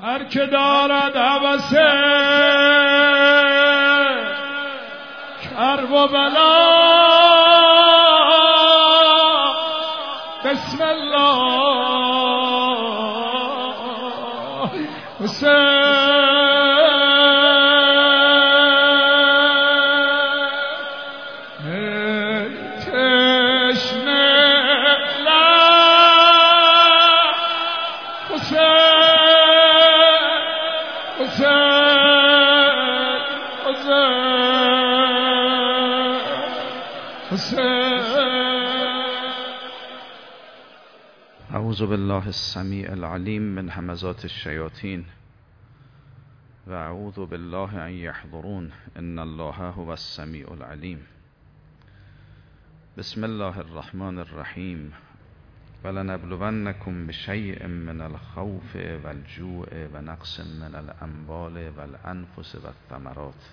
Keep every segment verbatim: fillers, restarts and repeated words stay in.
هر که دارد هوس کرب و بلا بسم الله حسین اعوذ بالله السمیع العلیم من همزات الشیاطین و اعوذ بالله ان یحضرون ان الله هو السمیع العلیم. بسم الله الرحمن الرحیم. ولنبلونکم بشیء من الخوف والجوع ونقص من الاموال والانفس والثمرات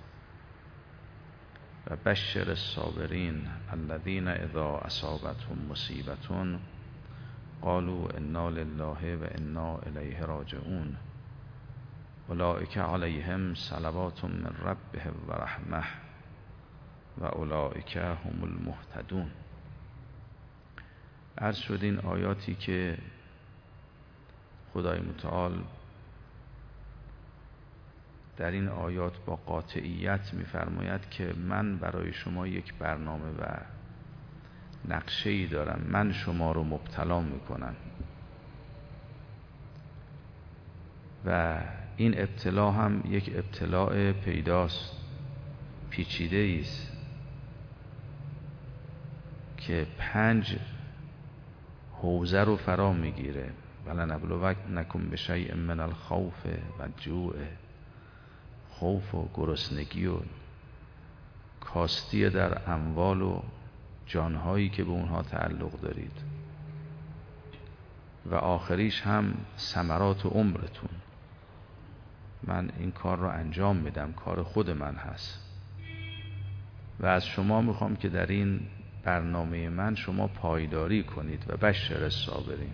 وبشر الصابرین الذین اذا اصابتهم مصیبة قالوا انا لله و انا الیه راجعون اولئک علیهم صلوات من ربهم و رحمه و اولئک هم المهتدون. عرض شد این آیاتی که خدای متعال در این آیات با قاطعیت می‌فرماید که من برای شما یک برنامه و نقشه‌ای دارم، من شما رو مبتلا میکنم و این ابتلا هم یک ابتلاء پیداست، پیچیده است که پنج حوزه رو فرا میگیره. ولنبلونکم بشیء من الخوف والجوع، خوف و گرسنگی و کاستی در اموال و جانهایی که به اونها تعلق دارید و آخریش هم ثمرات عمرتون. من این کار رو انجام میدم، کار خود من هست و از شما میخوام که در این برنامه من شما پایداری کنید. و بشر الصابرین،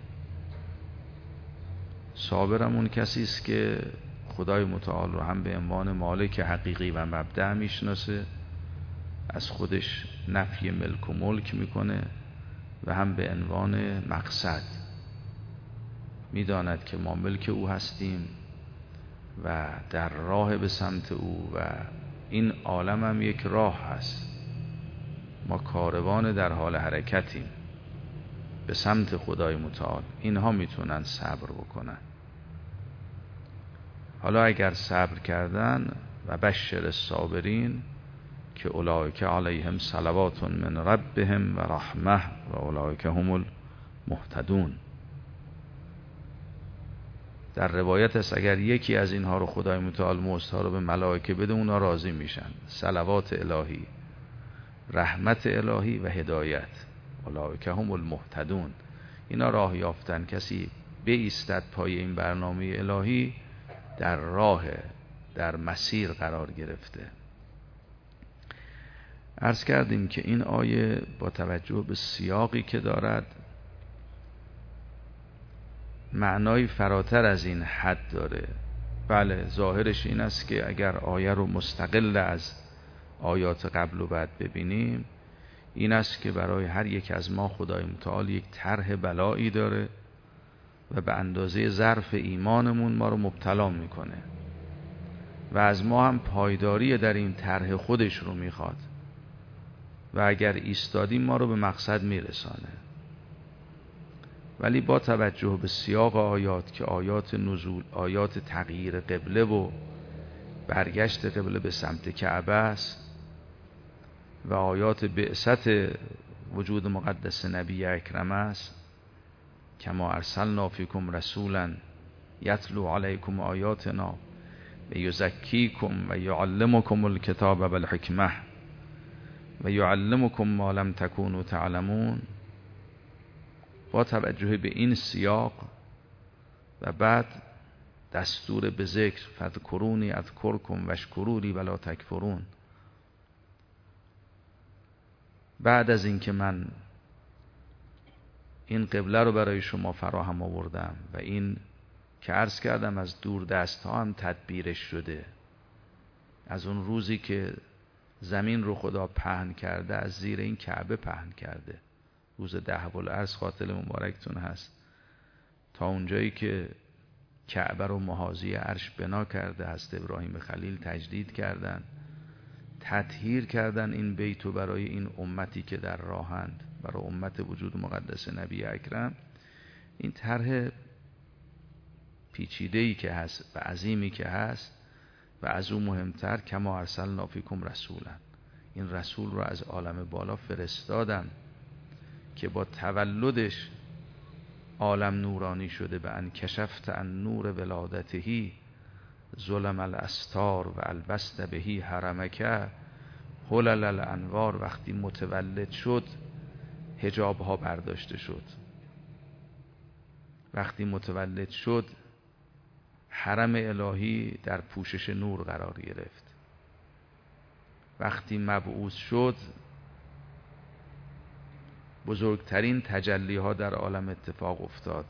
صابرم اون کسی است که خدای متعال رو هم به عنوان مالک حقیقی و مبدأ میشناسه، از خودش نفی ملک و ملک میکنه و هم به عنوان مقصد میداند که ما ملک او هستیم و در راه به سمت او و این عالم هم یک راه هست، ما کاروان در حال حرکتیم به سمت خدای متعال. اینها میتونن صبر بکنن. حالا اگر صبر کردن و بشر الصابرین که اولئک علیهم صلوات من ربهم و رحمه و اولئک هم المهتدون. در روایت است اگر یکی از اینها رو خدای متعال موستا رو به ملائکه بده اونا راضی میشن. صلوات الهی، رحمت الهی و هدایت، اولئک هم المهتدون. اینا راه یافتن. کسی بایستد پای این برنامه الهی در راه، در مسیر قرار گرفته. عرض کردیم که این آیه با توجه به سیاقی که دارد معنای فراتر از این حد داره. بله ظاهرش این است که اگر آیه رو مستقل از آیات قبل و بعد ببینیم این است که برای هر یک از ما خدای متعال یک طرح بلایی داره و به اندازه ظرف ایمانمون ما رو مبتلا میکنه و از ما هم پایداری در این طرح خودش رو میخواد و اگر ایستادیم ما رو به مقصد میرسانه. ولی با توجه به سیاق آیات که آیات نزول، آیات تغییر قبله و برگشت قبله به سمت کعبه است و آیات بعثت وجود مقدس نبی اکرم است، کما ارسلنا فیکم رسولا یتلو علیکم آیاتنا و یزکیکم و یعلمکم الکتاب والحکمه و یعلمکم ما لم تکونوا تعلمون. با توجه به این سیاق و بعد دستور به ذکر فذکرونی اذکرکم واشکروا لی ولا تکفرون، بعد از اینکه من این قبله رو برای شما فراهم آوردم و این که عرض کردم از دور دست ها هم تدبیرش شده. از اون روزی که زمین رو خدا پهن کرده از زیر این کعبه پهن کرده، روز دهب الارض خاطر مبارکتون هست، تا اونجایی که کعبه رو محاذی عرش بنا کرده، حضرت ابراهیم خلیل تجدید کردن، تطهیر کردن این بیتو برای این امتی که در راهند، برای امت وجود مقدس نبی اکرم. این طرح پیچیده‌ای که هست و عظیمی که هست و از اون مهمتر کما ارسلنا فیکم رسولا، این رسول رو از عالم بالا فرستادم که با تولدش عالم نورانی شده. به ان کشفت عن نور ولادتهی ظلم الاستار و البست بهی حرمکه حلل الانوار. وقتی متولد شد حجاب ها برداشته شد، وقتی متولد شد حرم الهی در پوشش نور قرار گرفت، وقتی مبعوث شد بزرگترین تجلی ها در عالم اتفاق افتاد.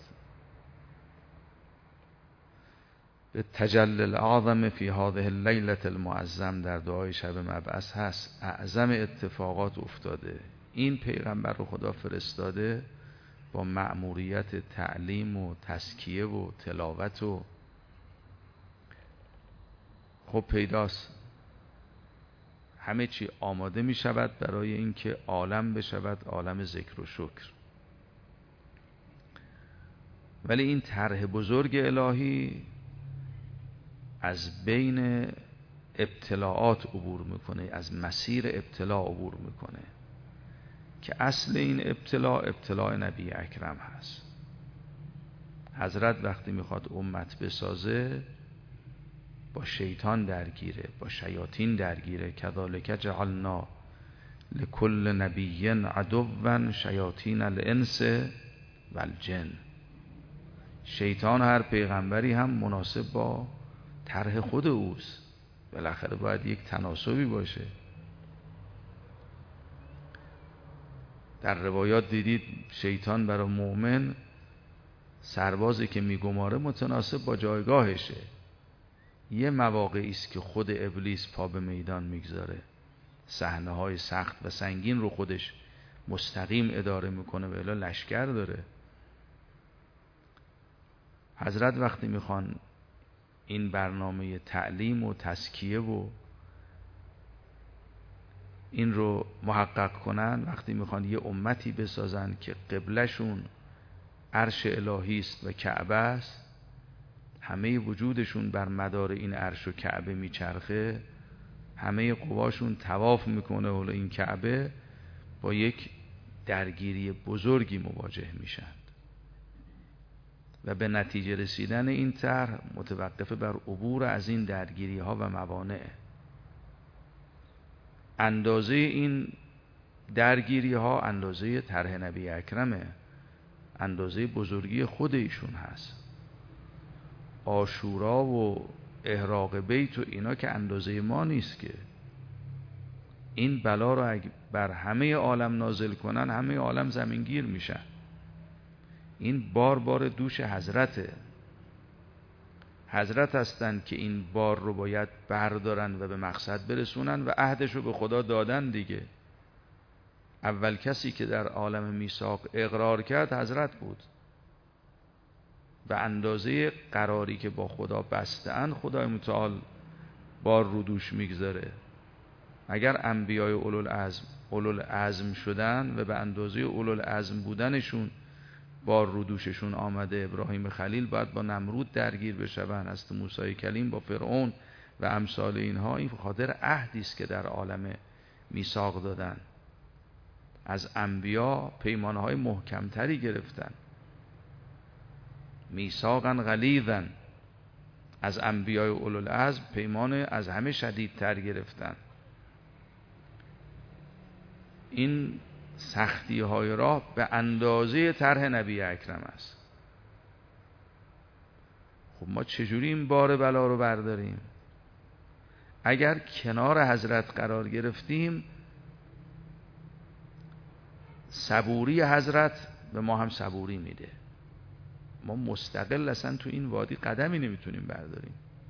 تجلی الاعظم فی هذه اللیلة المعظم در دعای شب مبعث هست، اعظم اتفاقات افتاده. این پیغمبر رو خدا فرستاده با مأموریت تعلیم و تزکیه و تلاوت و خب پیداست همه چی آماده می شود برای اینکه عالم بشود عالم ذکر و شکر. ولی این طرح بزرگ الهی از بین ابتلاعات عبور میکنه، از مسیر ابتلاع عبور میکنه که اصل این ابتلاع ابتلاع نبی اکرم هست. حضرت وقتی میخواد امت بسازه با شیطان درگیره، با شیاطین درگیره. کذالک جعلنا لکل نبی عدوا شیاطین الانس والجن. شیطان هر پیغمبری هم مناسب با طرح خود اوست، بالاخره باید یک تناسبی باشه. در روایات دیدید شیطان برای مؤمن سربازی که میگماره متناسب با جایگاهشه. یه مواقعی است که خود ابلیس پا به میدان میگذاره، صحنه‌های سخت و سنگین رو خودش مستقیم اداره میکنه و الی لشکر داره. حضرت وقتی میخوان این برنامه تعلیم و تزکیه و این رو محقق کنن، وقتی میخوان یه امتی بسازن که قبلشون عرش الهی است و کعبه است، همه وجودشون بر مدار این عرش و کعبه میچرخه، همه قواشون طواف میکنه حول این کعبه، با یک درگیری بزرگی مواجه میشن و به نتیجه رسیدن این طرح متوقف بر عبور از این درگیری ها و موانع. اندازه این درگیری ها اندازه طرح نبی اکرمه، اندازه بزرگی خود ایشون هست. عاشورا و احراق بیت و اینا که اندازه ما نیست که. این بلا رو اگه بر همه عالم نازل کنن همه عالم زمینگیر میشن. این بار بار دوش حضرته. حضرت هستند که این بار رو باید بردارن و به مقصد برسونن و عهدش رو به خدا دادن دیگه. اول کسی که در عالم میثاق اقرار کرد حضرت بود. به اندازه قراری که با خدا بسته‌اند خدای متعال بار رو دوش میگذاره. اگر انبیای اولوالعزم اولوالعزم شدن و به اندازه اولوالعزم بودنشون بار رو دوششون آمده، ابراهیم خلیل باید با نمرود درگیر بشون، حضرت موسی کلیم با فرعون و امثال اینها. این خاطر عهدی است که در عالم میثاق دادن. از انبیا پیمانهای محکمتری گرفتن، میثاقا غلیظا. از انبیای اولوالعزم پیمان از همه شدیدتر گرفتن. این سختی های راه به اندازه طرح نبی اکرم است. خب ما چجوری این بار بلا رو برداریم؟ اگر کنار حضرت قرار گرفتیم، صبوری حضرت به ما هم صبوری میده. ما مستقل اصلا تو این وادی قدمی نمیتونیم برداریم.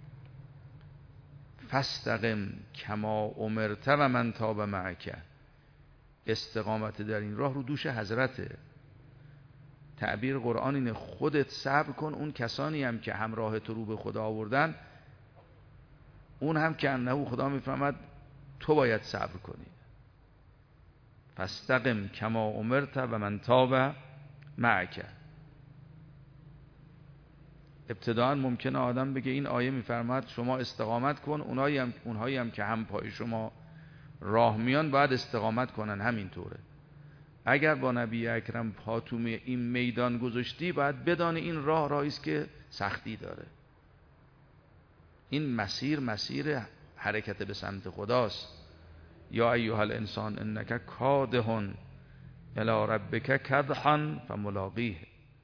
فاستقم کما امرت و من تاب معک. استقامت در این راه رو دوش حضرته. تعبیر قرآن اینه خودت صبر کن، اون کسانی هم که همراه تو رو به خدا آوردن اون هم که انه خدا میفهمد تو باید صبر کنی. فاستقم کما امرت و من تاب معک. ابتداء ممکنه آدم بگه این آیه میفرماد شما استقامت کن، اونایی هم اونهایی هم که هم پای شما راه میان باید استقامت کنن. همینطوره. اگر با نبی اکرم پاتوم این میدان گذاشتی باید بدانی این راه راهی است که سختی داره. این مسیر مسیر حرکت به سمت خداست. یا ایها الانسان انک کادح الی ربک کدحا فملاقیه.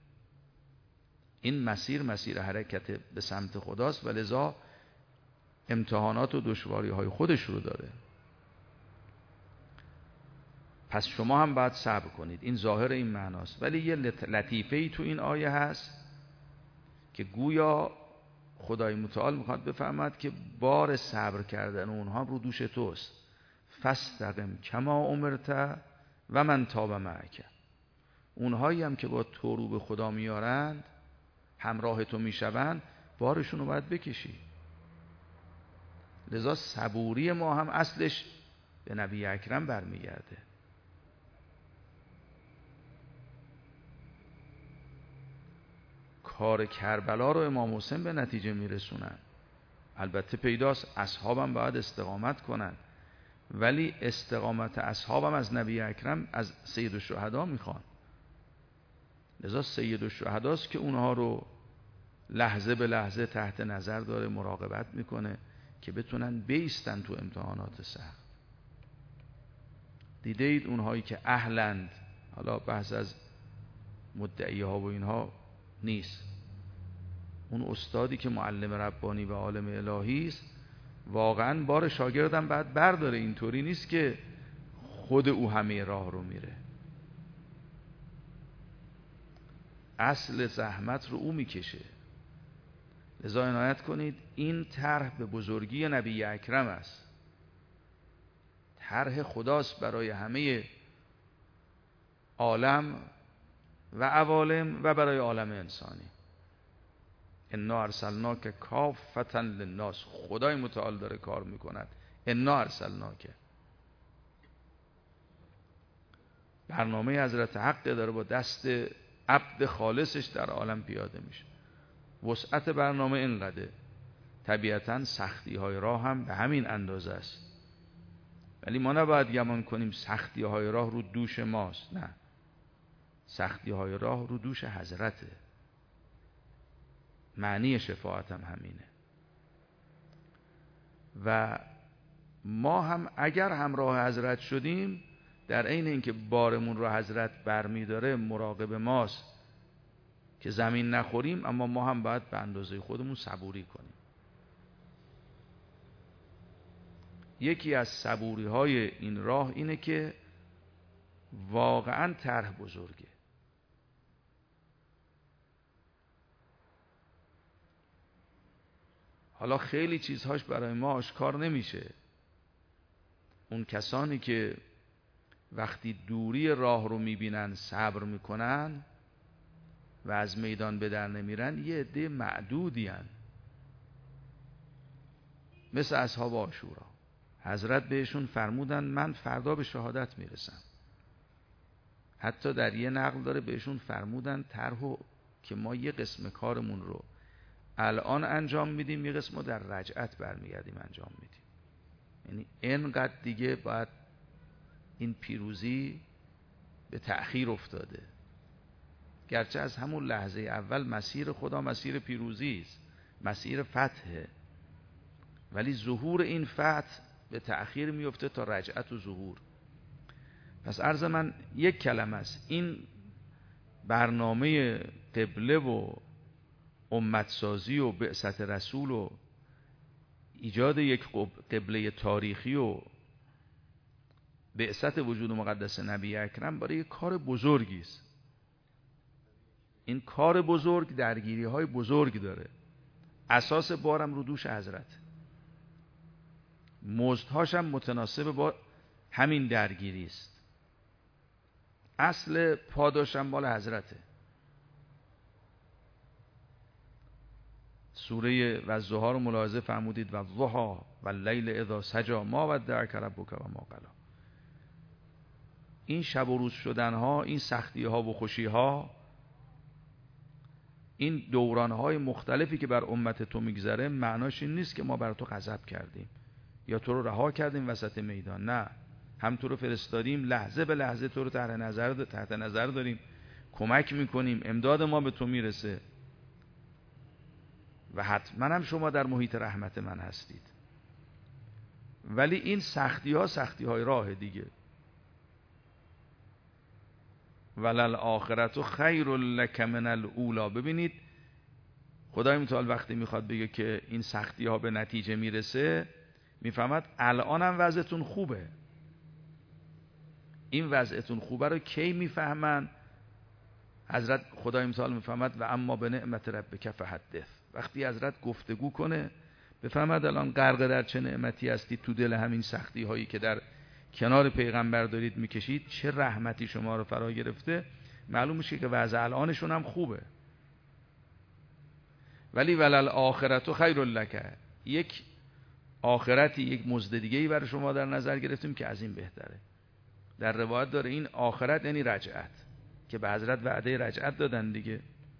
این مسیر مسیر حرکت به سمت خداست و لذا امتحانات و دشواری های خودش رو داره. پس شما هم باید صبر کنید. این ظاهر این معناست. ولی یه لطیفه ای تو این آیه هست که گویا خدای متعال میخواد بفهمد که بار صبر کردن اونها رو دوش توست. فاستقم کما امرت و من تاب معک. اونهایی هم که با تو رو به خدا میارند، همراه تو میشوند، بارشون رو باید بکشی. لذا صبوری ما هم اصلش به نبی اکرم برمیگرده. کار کربلا رو امام حسین به نتیجه میرسونن. البته پیداست اصحابم باید استقامت کنن، ولی استقامت اصحابم از نبی اکرم، از سید الشهدا میخوان. لذا سید الشهداست که اونها رو لحظه به لحظه تحت نظر داره، مراقبت میکنه که بتونن بیستن تو امتحانات سخت. دیدید اونهایی که اهلند، حالا بحث از مدعی ها و اینها نیست، اون استادی که معلم ربانی و عالم الهی است واقعا بار شاگردم بعد برداره. اینطوری نیست که خود او همه راه رو میره. اصل زحمت رو او میکشه. لذا عنایت کنید این طرح به بزرگی نبی اکرم است. طرح خداست برای همه عالم و عوالم و برای عالم انسانی. انا ارسلناک کافة للناس. خدای متعال داره کار میکند. انا ارسلناک. برنامه حضرت حق داره با دست عبد خالصش در عالم پیاده میشه. وسعت برنامه اینقدره. طبیعتاً سختی های راه هم به همین اندازه است. ولی ما نباید گمان کنیم سختی های راه رو دوش ماست. نه، سختی های راه رو دوش حضرته. معنی شفاعت هم همینه. و ما هم اگر همراه حضرت شدیم، در عین اینکه بارمون رو حضرت برمی داره، مراقب ماست که زمین نخوریم، اما ما هم باید به اندازه خودمون صبوری کنیم. یکی از صبوری های این راه اینه که واقعا طرح بزرگه. حالا خیلی چیزهاش برای ما آشکار نمیشه. اون کسانی که وقتی دوری راه رو میبینن صبر میکنن و از میدان به در نمیرن، یه عده معدودی هن. مثل اصحاب عاشورا. حضرت بهشون فرمودن من فردا به شهادت میرسم. حتی در یه نقل داره بهشون فرمودن طرحو که ما یه قسم کارمون رو الان انجام میدیم، یه قسم رو در رجعت برمیگردیم انجام میدیم. یعنی اینقدر دیگه باید این پیروزی به تأخیر افتاده. گرچه از همون لحظه اول مسیر خدا مسیر پیروزی است، مسیر فتحه، ولی ظهور این فتح به تأخیر میفته تا رجعت و ظهور. پس عرض من یک کلمه است. این برنامه قبله و امتسازی و بعثت رسول و ایجاد یک قبله تاریخی و بعثت وجود مقدس نبی اکرم برای یک کار بزرگی است. این کار بزرگ درگیری های بزرگ داره. اساس بارم رو دوش حضرت، مزدهاش هم متناسب با همین درگیری است. اصل پاداشم مال حضرته. سوره والضحی رو ملاحظه فرمودید، والضحی واللیل اذا سجی ما ودعک ربک و ما قلی. این شب و روز شدن ها، این سختی ها و خوشی ها، این دوران های مختلفی که بر امت تو میگذره، معناش این نیست که ما بر تو غضب کردیم یا تو رو رها کردیم وسط میدان. نه، هم تو رو فرستادیم، لحظه به لحظه تو رو تحت نظر تحت نظر داریم، کمک میکنیم، امداد ما به تو میرسه و حتما هم شما در محیط رحمت من هستید. ولی این سختی ها سختی های راه دیگه. ولل آخرت خیر لک من الاولی. ببینید خدای متعال وقتی میخواد بگه که این سختی ها به نتیجه میرسه، میفهمد الان هم وضعتون خوبه. این وضعتون خوبه رو کی میفهمن؟ حضرت خدای متعال میفهمد و اما به نعمت ربک فحدث. وقتی حضرت گفتگو کنه بفهمد الان غرق در چه نعمتی هستید، تو دل همین سختی هایی که در کنار پیغمبر دارید میکشید چه رحمتی شما رو فرا گرفته، معلوم میشه که وضع الانشون هم خوبه. ولی ولل آخرت خیر لک، یک آخرتی، یک مزد دیگه‌ای برای شما در نظر گرفتیم که از این بهتره. در روایت داره این آخرت یعنی رجعت، که به حضرت وعده رجعت دادن دیگه.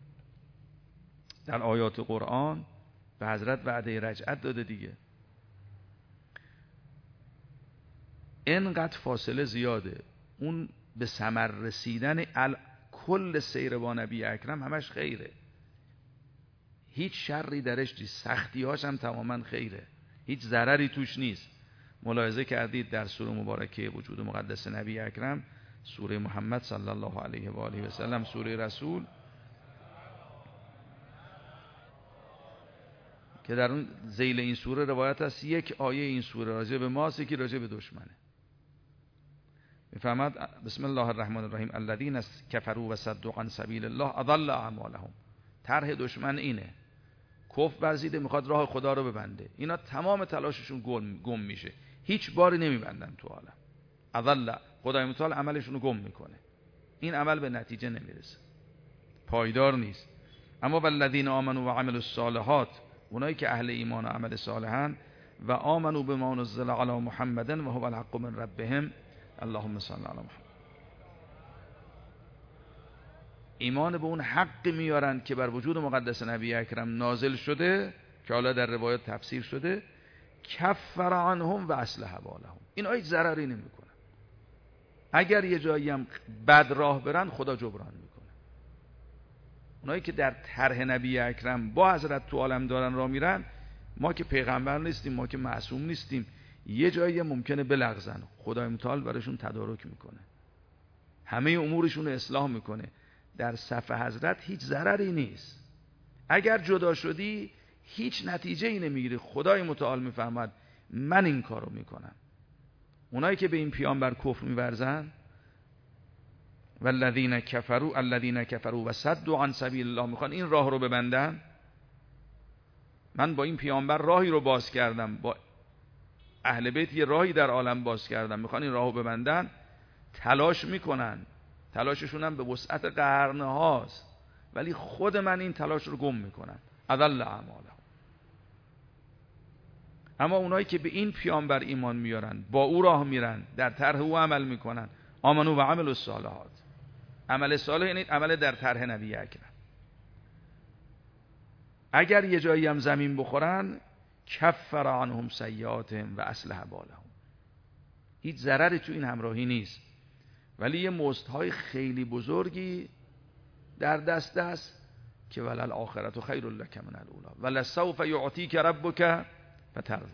در آیات قرآن به حضرت وعده رجعت داده دیگه. اینقدر فاصله زیاده. اون به ثمر رسیدن ال... کل سیر با نبی اکرم همش خیره، هیچ شری درش نیست، سختی هاش هم تماما خیره، هیچ ضرری توش نیست. ملاحظه کردید در سوره مبارکه وجود مقدس نبی اکرم، سوره محمد صلی الله علیه و آله و سلم، سوره رسول، که در اون ذیل این سوره روایت است یک آیه این سوره راجع به ماست، یکی راجع به دشمنه. میفرماد بسم الله الرحمن الرحیم الذین کفروا و صدوا عن سبیل الله اضل اعمالهم. طرح دشمن اینه، کفر ورزیده، میخواد راه خدا رو ببنده، اینا تمام تلاششون گم, گم میشه، هیچ باری نمیبندن تو عالم. اضل، خدای متعال عملشون رو گم میکنه، این عمل به نتیجه نمیرسه، پایدار نیست. اما والذین آمنوا و عملوا الصالحات، اونایی که اهل ایمان و عمل صالحن، و آمنوا بما نزل علی محمد و هو الحق من ربهم اللهم صل علی محمد. ایمان به اون حق میارن که بر وجود مقدس نبی اکرم نازل شده، که حالا در روایت تفسیر شده کفر عنهم و اصلح بالهم. اینا هیچ ضرری نمیکنن، اگر یه جایی هم بد راه برن خدا جبران میکنه. اونایی که در طرح نبی اکرم با حضرت تو عالم دارن راه میرن، ما که پیغمبر نیستیم، ما که معصوم نیستیم، یه جایی ممکنه بلغزن، خدای متعال براشون تدارک میکنه، همه امورشون رو اصلاح میکنه. در صف حضرت هیچ ضرری نیست. اگر جدا شدی هیچ نتیجه ای نمیگیری، خدای متعال میفرماد من این کارو میکنم. اونایی که به این پیامبر کفر میورزن، والذین کفروا الذین کفروا و صدوا عن سبیل الله، میخوان این راه رو ببندن. من با این پیامبر راهی رو باز کردم، با اهل بیت یه راهی در عالم باز کردم، میخوان این راهو ببندن، تلاش میکنن، تلاششون هم به وسعت قرن هاست، ولی خود من این تلاش رو گم میکنم. اضل اعمالهم. اما اونایی که به این پیامبر ایمان میارن، با او راه میرن، در طرح او عمل میکنن، آمنو و عملوا الصالحات. عمل صالح یعنی عمل در طرح نبی اکرم. اگر یه جایی هم زمین بخورن کفر عنهم سیئاتهم و اصلح بالهم. هیچ ضرری تو این همراهی نیست، ولی یه مزدهای خیلی بزرگی در دست است که ولل آخرت خیر لک من الاولی ولسوف یعطیک ربک فترضی.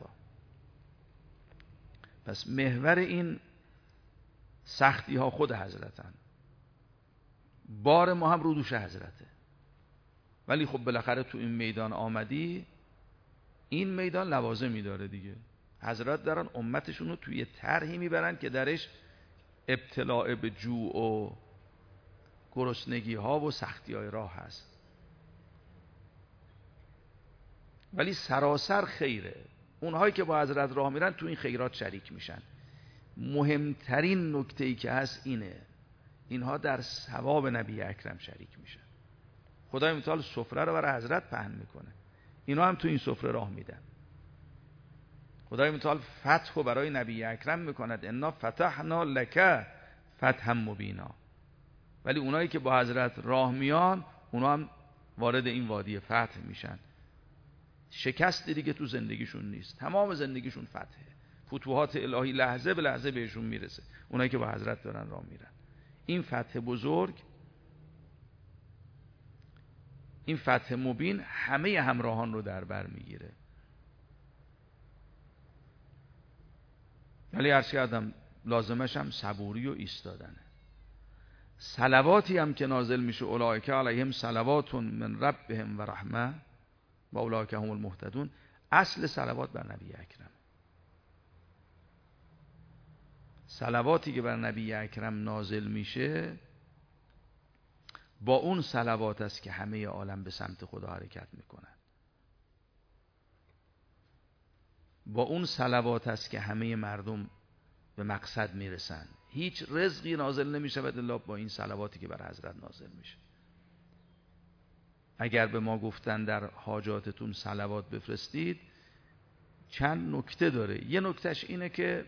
پس محور این سختی ها خود حضرتن، بار ما هم رو دوش حضرته. ولی خب بالاخره تو این میدان آمدی، این میدان لوازمی داره دیگه. حضرت دارن امتشون رو توی طرحی میبرن که درش ابتلاع به جوع و گرسنگی ها و سختی های راه هست، ولی سراسر خیره. اونهایی که با حضرت راه میرن تو این خیرات شریک میشن. مهمترین نکته‌ای که هست اینه، اینها در ثواب نبی اکرم شریک میشن. خدای متعال سفره رو برای حضرت پهن میکنه، اینا هم تو این سفره راه میدن. خدای متعال فتح رو برای نبی اکرم میکند، انا فتحنا لک فتحا مبینا. ولی اونایی که با حضرت راه میان، اونا هم وارد این وادی فتح میشن. شکست دیگه تو زندگیشون نیست، تمام زندگیشون فتحه، فتوحات الهی لحظه به لحظه بهشون میرسه، اونایی که با حضرت دارن راه میرن. این فتح بزرگ، این فتح مبین همه همراهان رو در بر میگیره. ولی عرض کردم لازمش هم صبوری و ایستادنه. صلواتی هم که نازل میشه، اولئک علیهم صلوات من ربهم و رحمه و اولئک هم المهتدون، اصل صلوات بر نبی اکرم. صلواتی که بر نبی اکرم نازل میشه با اون صلوات است که همه عالم به سمت خدا حرکت میکنن. با اون صلوات است که همه مردم به مقصد میرسن. هیچ رزقی نازل نمیشود الا با این صلواتی که بر حضرت نازل میشه. اگر به ما گفتن در حاجاتتون صلوات بفرستید، چند نکته داره. یه نکتهش اینه که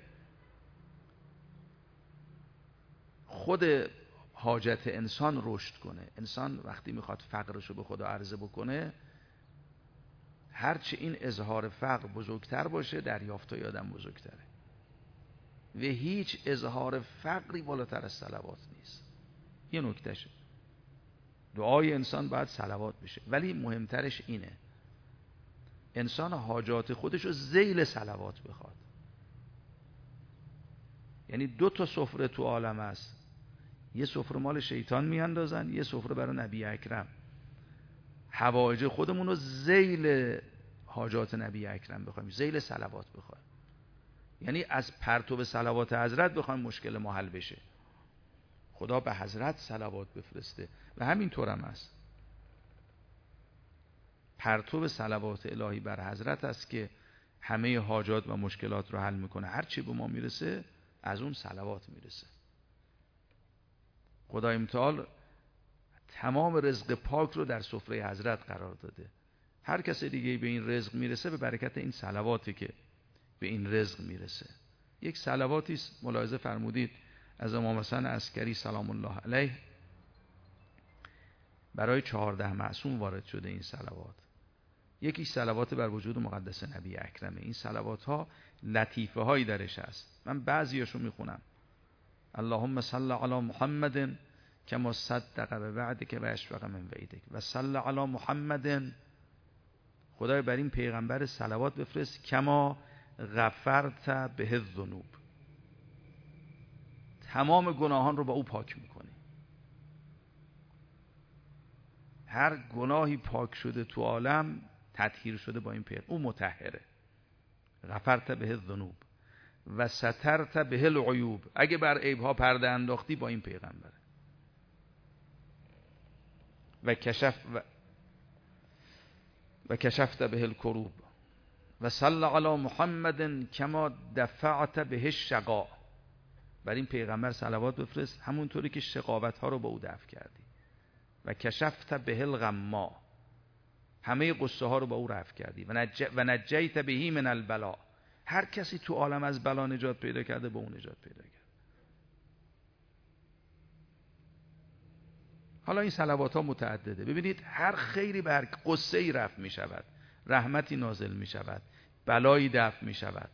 خود حاجت انسان رشد کنه. انسان وقتی میخواد فقرشو به خدا عرضه بکنه، هرچه این اظهار فقر بزرگتر باشه، دریافتای آدم بزرگتره. و هیچ اظهار فقری بالاتر از صلوات نیست. یه نکتهشه. دعای انسان باید صلوات بشه، ولی مهمترش اینه انسان حاجات خودشو ذیل صلوات بخواد. یعنی دو تا سفره تو عالم است، یه سفره مال شیطان میاندازن، یه سفره برای نبی اکرم. حوایج خودمون رو ذیل حاجات نبی اکرم بخوایم، ذیل صلوات بخوایم. یعنی از پرتو صلوات حضرت بخوایم مشکل ما حل بشه. خدا به حضرت صلوات بفرسته و همین طور هم است. پرتو صلوات الهی بر حضرت است که همه حاجات و مشکلات رو حل میکنه. هر چی به ما میرسه از اون صلوات میرسه. خدای متعال تمام رزق پاک رو در سفره حضرت قرار داده. هر کس دیگه به این رزق میرسه به برکت این صلواتی که به این رزق میرسه. یک صلواتی است ملاحظه فرمودید از امام حسن عسکری سلام الله علیه برای چهارده معصوم وارد شده. این صلوات یکی صلوات بر وجود مقدس نبی اکرمه. این صلوات ها لطیفه هایی درش هست، من بعضیاشو میخونم. اللهم صل علی محمد کما صدق به وعدک و اشفق من وعیدک و صل علی محمد. خدای بر این پیغمبر صلوات بفرست کما غفرت به الذنوب، تمام گناهان رو با او پاک میکنی. هر گناهی پاک شده تو عالم تطهیر شده با این پیغمبر، او مطهره. غفرت به الذنوب و سترت به العیوب، اگه بر عیبها پرده انداختی با این پیغمبر. و کشف و, و کشفت به الکروب و صلی علی محمد کما دفعت به الشقا. بر این پیغمبر صلوات بفرست همونطوری که شقاوت ها رو با او دفع کردی. و کشفت به الغما، همه قصه ها رو با او رفع کردی. و, نج... و نجیت بهی من البلا، هر کسی تو عالم از بلا نجات پیدا کرده با اون نجات پیدا کرد. حالا این صلوات ها متعدده. ببینید هر خیری بر قصه ای رفع می شود، رحمتی نازل می شود، بلایی دفع می شود.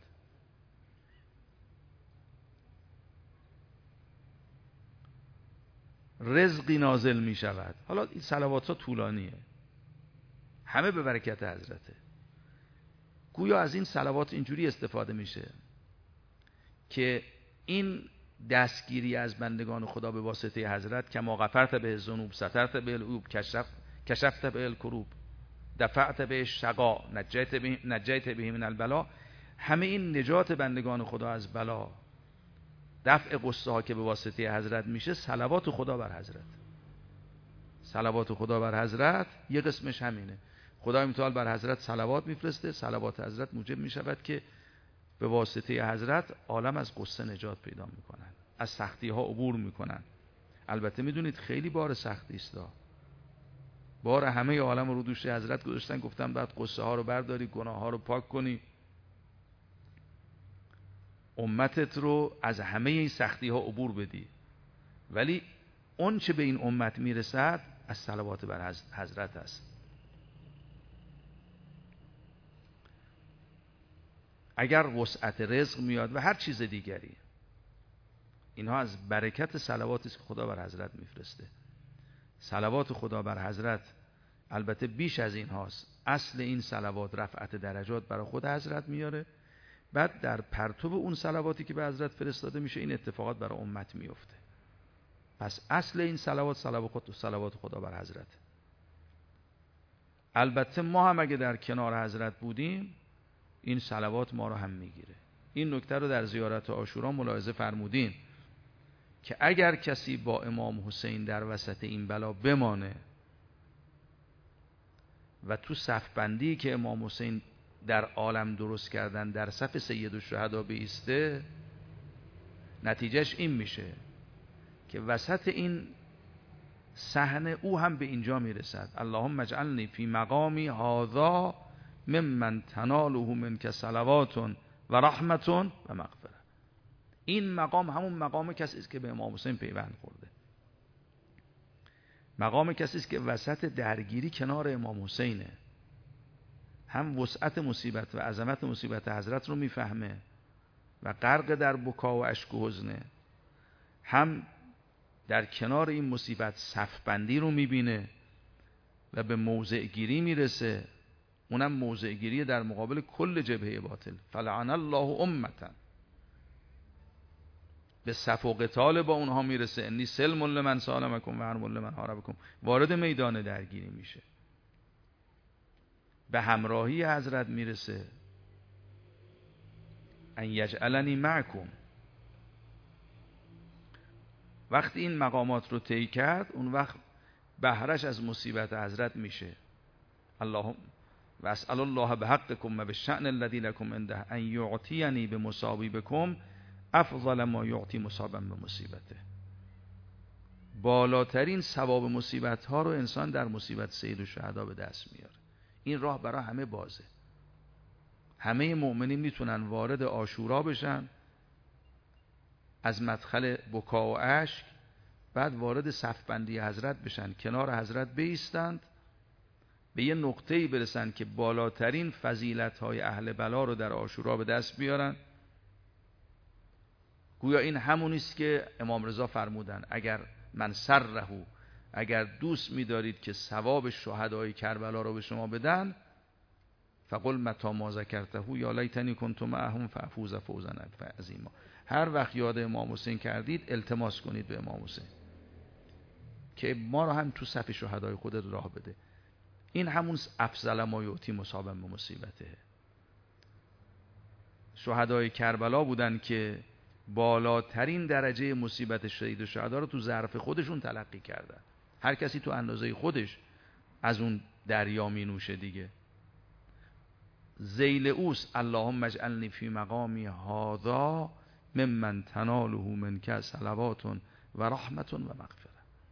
رزقی نازل می شود. حالا این صلوات ها طولانیه، همه به برکت حضرته. گویا از این صلوات اینجوری استفاده میشه که این دستگیری از بندگان خدا به واسطه حضرت که ما غفرت به الذنوب، سترت به العیوب، کشف کشفت به الکروب، دفعت به الشقا، نجیت به نجیت به من البلا، همه این نجات بندگان خدا از بلا، دفع قصه ها که به واسطه حضرت میشه، صلوات خدا بر حضرت. صلوات خدا بر حضرت یه قسمش همینه. خدای متعال بر حضرت صلوات میفرسته، صلوات حضرت موجب میشود که به واسطه حضرت عالم از غصه نجات پیدا میکنن، از سختی ها عبور میکنن. البته میدونید خیلی بار سختی است، بار همه عالم رو دوش حضرت گذاشتن، گفتن بعد غصه ها رو برداری، گناه ها رو پاک کنی، امتت رو از همه این سختی ها عبور بدی. ولی اون چه به این امت میرسد از صلوات بر حضرت است. اگر وسعت رزق میاد و هر چیز دیگری، اینها از برکت صلواتی است که خدا بر حضرت میفرسته. صلوات خدا بر حضرت البته بیش از این هاست. اصل این صلوات رفعت درجات برای خود حضرت میاره، بعد در پرتو اون صلواتی که به حضرت فرستاده میشه این اتفاقات برای امت میفته. پس اصل این صلوات صلوات خدا بر حضرت. البته ما هم اگه در کنار حضرت بودیم این صلوات ما رو هم میگیره. این نکته رو در زیارت عاشورا ملاحظه فرمودین که اگر کسی با امام حسین در وسط این بلا بمانه و تو صف بندی که امام حسین در عالم درست کردن در صف سید الشهدا بایسته، نتیجهش این میشه که وسط این صحنه او هم به اینجا میرسد. اللهم اجعلنی فی مقامی هذا ممن تناله منک صلوات و رحمت و مغفرت. این مقام همون مقام کسی است که به امام حسین پیوند خورده، مقام کسی است که وسط درگیری کنار امام حسینه، هم وسعت مصیبت و عظمت مصیبت حضرت رو میفهمه و غرق در بکا و اشک و حزنه، هم در کنار این مصیبت صف بندی رو میبینه و به موضع گیری میرسه، اونم موضع گیری در مقابل کل جبهه باطل. فلعن الله امتا، به صف و قتال با اونها میرسه. انی سلم لمن سالمکم و حرب لمن حاربکم، وارد میدان درگیری میشه، به همراهی حضرت میرسه. ان یجعلنی معکم، وقتی این مقامات رو طی کرد اون وقت بهرش از مصیبت حضرت میشه. اللهم و اسأل الله بحقکم و بالشأن الذی لکم عنده ان یعطینی بمصابیبکم افضل ما یعطی مصابا بمصیبته. بالاترین ثواب مصیبت ها رو انسان در مصیبت سید الشهدا به دست میاره. این راه برای همه بازه، همه مؤمنین میتونن وارد عاشورا بشن از مدخل بکا و اشک، بعد وارد صف بندی حضرت بشن، کنار حضرت بایستند، به یه نقطه‌ای برسن که بالاترین فضیلت‌های اهل بلا رو در عاشورا به دست بیارن. گویا این همونی است که امام رضا فرمودن اگر من سرهو، اگر دوست می‌دارید که ثواب شهدای کربلا رو به شما بدن، فقل متی ما ذکرته یا لیتنی کنت معهم فافوز فوزا عظیما. هر وقت یاد امام حسین کردید التماس کنید به امام حسین که ما رو هم تو صف شهدای خودت راه بده. این همون افضل ما یعطی مصابا به مصیبته. شهدای کربلا بودن که بالاترین درجه مصیبت شهید و شهدا رو تو ظرف خودشون تلقی کردن. هر کسی تو اندازه خودش از اون دریا می نوشه دیگه. ذیل اوس اللهم اجعلنی فی مقامی هذا ممن تناله منک صلوات و رحمت و مغفرت.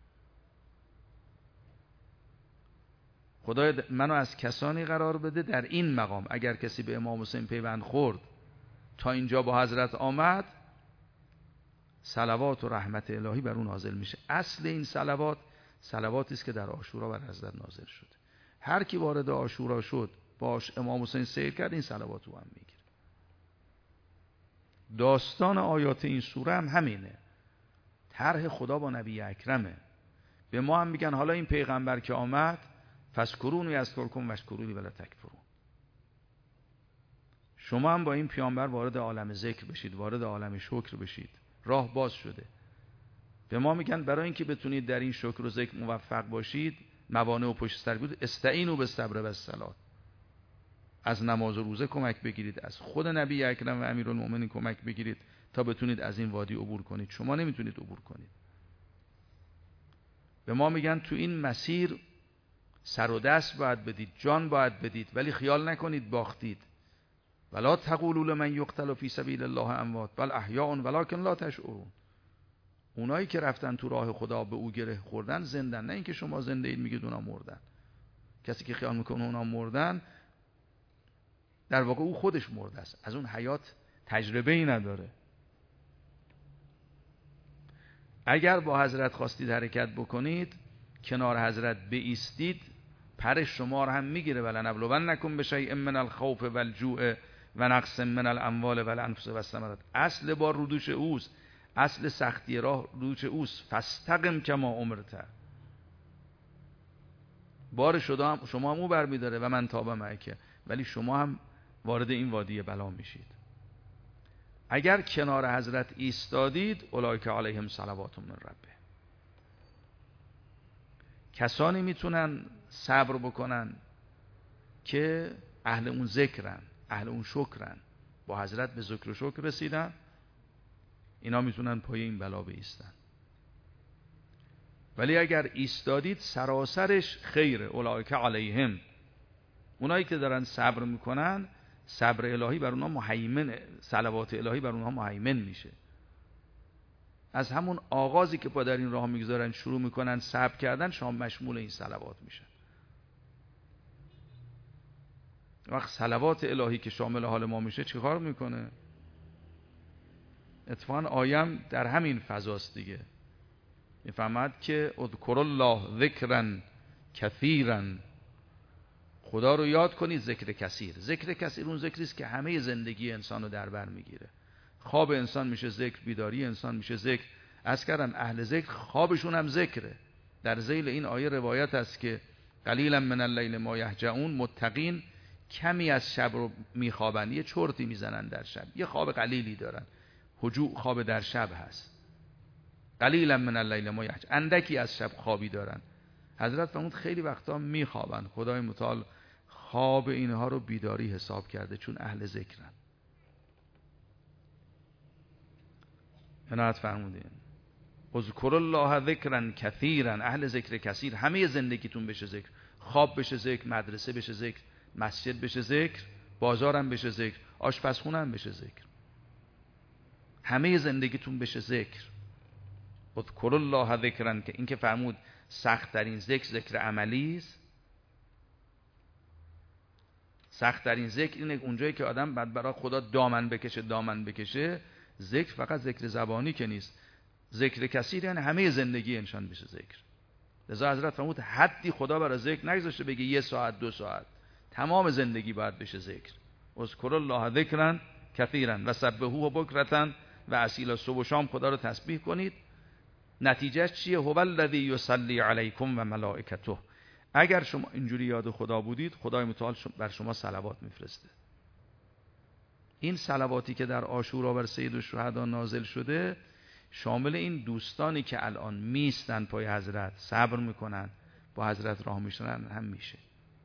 خدای منو از کسانی قرار بده در این مقام، اگر کسی به امام حسین پیوند خورد تا اینجا با حضرت آمد، صلوات و رحمت الهی بر اون نازل میشه. اصل این صلوات صلواتی است که در عاشورا بر حضرت نازل شده. هر کی وارد عاشورا شد باش امام حسین سیر کرد، این صلوات رو هم میگیره. داستان آیات این سوره هم همینه. طرح خدا با نبی اکرمه. به ما هم میگن حالا این پیغمبر که آمد فذکرونی اذکرکم واشکرونی ولا تکفرون. شما هم با این پیامبر وارد عالم ذکر بشید، وارد عالم شکر بشید. راه باز شده. به ما میگن برای اینکه بتونید در این شکر و ذکر موفق باشید، موانع و پشت سر بود، استعینوا بالصبر و الصلاه. از نماز و روزه کمک بگیرید، از خود نبی اکرم و امیرالمومنین کمک بگیرید تا بتونید از این وادی عبور کنید. شما نمیتونید عبور کنید. به ما میگن تو این مسیر سر و دست باید بدید، جان باید بدید، ولی خیال نکنید باختید. ولا تقولوا لمن یقتل فی سبیل الله اموات بل احیاء ولکن لا تشعرون. اونایی که رفتن تو راه خدا به او گره خوردن زندن، نه اینکه شما زنده اید میگید اونا مردن. کسی که خیال میکنه اونا مردن، در واقع او خودش مرده است، از اون حیات تجربه ای نداره. اگر با حضرت خواستید حرکت بکنید، کنار حضرت بایستید، پر شما رو هم میگیره. ولنبلونکم بشیء من الخوف والجوع و نقص من الاموال والانفس والثمرات. اصل بار رو دوش اوست، اصل سختی راه رو دوش اوست. فاستقم کما امرت. بار شما هم شما هم او برمیداره و من تاب معک، ولی شما هم وارد این وادی بلا میشید. اگر کنار حضرت ایستادید، اولئک علیهم صلوات من ربه. کسانی میتونن صبر بکنن که اهل اون ذکرن، اهل اون شکرن، با حضرت به ذکر و شکر رسیدن. اینا میتونن پای این بلا بایستن. ولی اگر ایستادید، سراسرش خیره. اولئک علیهم، اونایی که دارن صبر میکنن، صبر الهی بر اونها مهیمن، صلوات الهی بر اونها مهیمن میشه. از همون آغازی که پا در این راه میگذارن شروع میکنن صبر کردن، شما مشمول این صلوات میشن. وقت صلوات الهی که شامل حال ما میشه چی کار میکنه؟ اتفاقا آیم در همین فضاست دیگه. میفهمد که اذکر الله ذکرا کثیرا، خدا رو یاد کنید ذکر کثیر. ذکر کثیر اون ذکری است که همه زندگی انسان رو در بر میگیره. خواب انسان میشه ذکر، بیداری انسان میشه ذکر. از کردم اهل ذکر خوابشون هم ذکره. در ذیل این آیه روایت است که قلیلا من اللیل ما یهجعون، متقین کمی از شب رو میخوابن، یه چرتی میزنن در شب، یه خواب قلیلی دارن. هجوع خواب در شب هست. قلیلا من اللیل ما یهجعون، اندکی از شب خوابی دارن. حضرت فرمود خیلی وقتا میخوابن. خدای متعال خواب اینها رو بیداری حساب کرده، چون اهل ذکرن. عنایت فرمودین اذکر الله ذکرا کثیرا، اهل ذکر کثیر. همه زندگیتون بشه ذکر، خواب بشه ذکر، مدرسه بشه ذکر، مسجد بشه ذکر، بازارم بشه ذکر، آشپزخونه هم بشه ذکر. همه زندگیتون بشه ذکر. اذکر الله ذکرا، که این که فرمود سخت ترین ذکر ذکر عملی است. سخت ترین ذکر اینه اونجایی که آدم بعد برای خدا دامن بکشه دامن بکشه. ذکر فقط ذکر زبانی که نیست، ذکر کثیر یعنی همه زندگی انسان بشه ذکر. لذا حضرت فرمود حدی خدا برای ذکر نگذاشته بگه یه ساعت دو ساعت، تمام زندگی باید بشه ذکر. اذکر الله ذکرا کثیرا و سبحوه بکرة و اصیلا. صبح و شام خدا رو تسبیح کنید. نتیجهش چیه؟ هو الذی یصلی علیکم و ملائکته. اگر شما اینجوری یاد خدا بودید، خدای متعال بر شما صلوات میفرسته. این صلواتی که در عاشورا بر سید الشهدا نازل شده، شامل این دوستانی که الان میستن پای حضرت، صبر میکنن، با حضرت راه میشنن هم میشه.